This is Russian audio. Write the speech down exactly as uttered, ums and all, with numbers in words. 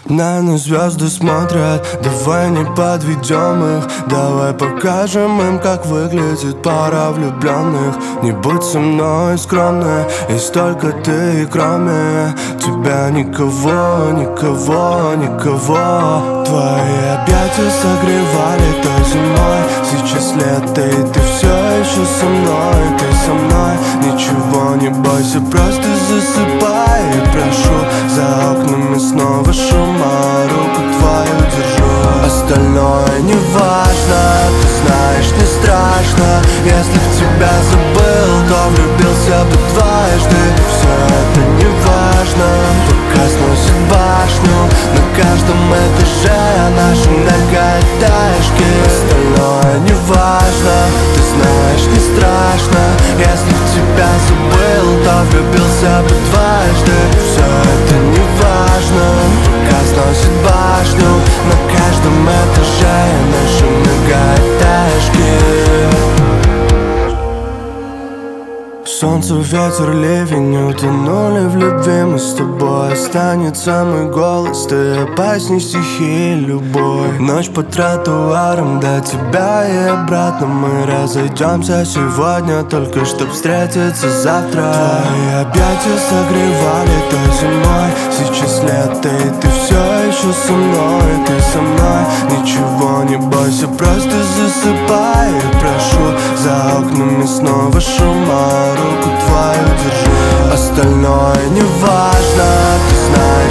На нас звезды смотрят, давай не подведем их. Давай покажем им, как выглядит пара влюбленных. Не будь со мной скромной, есть только ты, и кроме тебя никого, никого, никого. Твои объятия согревали той зимой, сейчас лето и ты все еще со мной. Ты со мной, ничего не бойся, просто засыпай. И прошу, за окнами снова шум, а руку твою держу. Остальное не важно, ты знаешь, не страшно. Если в тебя забыл, то влюбился бы дважды. Все это не важно, пока сносит башню на каждом этаже нашей многоэтажки. Остальное не важно, ты знаешь, не страшно. Если в тебя забыл, то влюбился бы дважды. Все это не важно, пока сносит башню на каждом этаже нашей многоэтажки. Солнце, ветер, ливень утонули в любви. Мы с тобой, останется мой голос. Ты опасней стихии любой. Ночь по тротуарам до тебя и обратно. Мы разойдемся сегодня, только чтоб встретиться завтра. Твои объятия согревали той зимой, сейчас лето и ты все еще со мной. Ты со мной, ничего не бойся, просто засыпай. И прошу, за окнами снова шума, руку твою держу. Остальное не важно, ты знаешь.